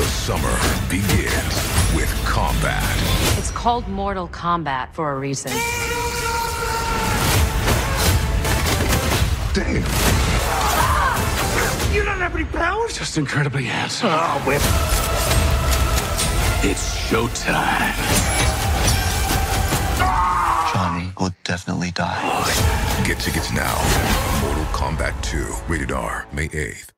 The summer begins with combat. It's called Mortal Kombat for a reason. Damn. You don't have any powers? Just incredibly handsome. Oh, whip. It's showtime. Johnny will definitely die. Get tickets now. Mortal Kombat 2, rated R, May 8th.